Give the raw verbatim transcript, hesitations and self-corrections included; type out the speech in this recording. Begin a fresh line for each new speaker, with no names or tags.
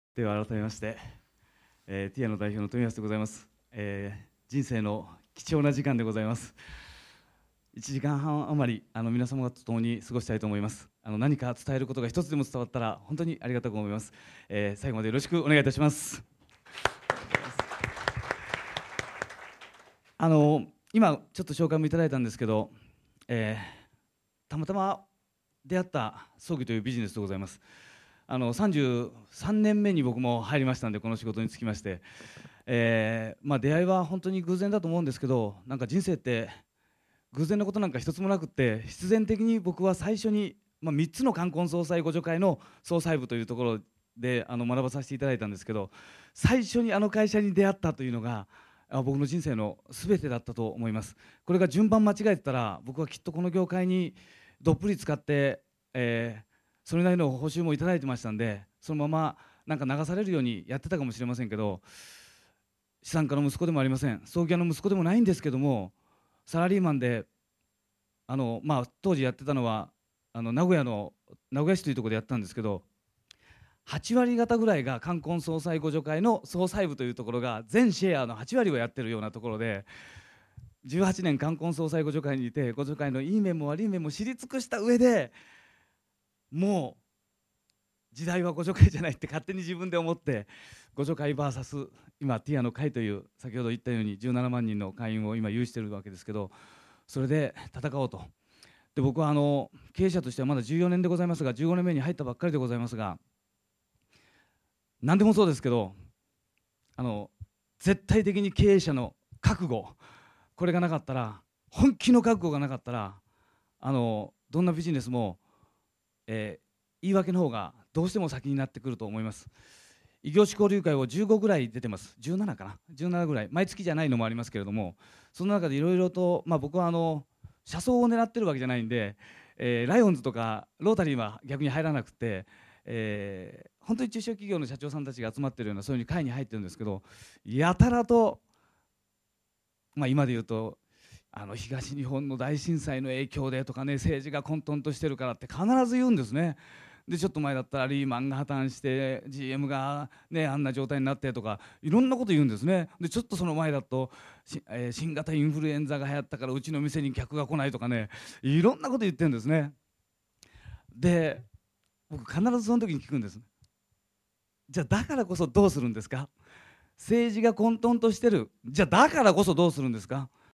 では改めまして、えー、ティアの代表の富安でございます、えー、人生の貴重な時間でございます。いちじかんはん余りあの皆様と共に過ごしたいと思います。あの何か伝えることが一つでも伝わったら本当にありがたく思います。えー、最後までよろしくお願いいたします。あの今ちょっと紹介もいただいたんですけど、えー、たまたま出会った葬儀というビジネスでございます。あのさんじゅうさんねんめに僕も入りましたんで、この仕事に就きまして、えーまあ、出会いは本当に偶然だと思うんですけど、なんか人生って偶然のことなんか一つもなくって、必然的に僕は最初に、まあ、みっつの冠婚葬祭互助会の総裁部というところであの学ばさせていただいたんですけど、最初にあの会社に出会ったというのがあ僕の人生の全てだったと思います。これが順番間違えてたら、僕はきっとこの業界にどっぷり使って、えーそれなりの報酬もいただいてましたんで、そのままなんか流されるようにやってたかもしれませんけど、資産家の息子でもありません、葬儀屋の息子でもないんですけども、サラリーマンであの、まあ、当時やってたのはあの名古屋の名古屋市というところでやったんですけど、はち割方ぐらいが冠婚葬祭互助会の総裁部というところが全シェアのはち割をやってるようなところで、じゅうはちねん冠婚葬祭互助会にいて、互助会のいい面も悪い面も知り尽くした上で、もう時代は互助会じゃないって勝手に自分で思って、互助会 ブイエス 今ティアの会という先ほど言ったようにじゅうななまん人の会員を今有しているわけですけど、それで戦おうと。で僕はあの経営者としてはまだじゅうよねんでございますが、じゅうごねんめに入ったばっかりでございますが、何でもそうですけど、あの絶対的に経営者の覚悟、これがなかったら、本気の覚悟がなかったら、あのどんなビジネスも、えー言い訳の方がどうしても先になってくると思います。異業種交流会をじゅうごぐらい出てます。じゅうななかな、じゅうななぐらい、毎月じゃないのもありますけれども、その中でいろいろと、まあ、僕はあの車窓を狙ってるわけじゃないんで、えーライオンズとかロータリーは逆に入らなくて、えー本当に中小企業の社長さんたちが集まってるようなそういう会に入ってるんですけど、やたらと、まあ、今で言うとあの東日本の大震災の影響でとかね、政治が混沌としてるからって必ず言うんですね。でちょっと前だったらリーマンが破綻して ジーエム が、ね、あんな状態になってとかいろんなこと言うんですね。でちょっとその前だと、しえー新型インフルエンザが流行ったからうちの店に客が来ないとかね、いろんなこと言ってるんですね。で僕必ずその時に聞くんです。じゃあだからこそどうするんですか。政治が混沌としてる、じゃあだからこそどうするんですか。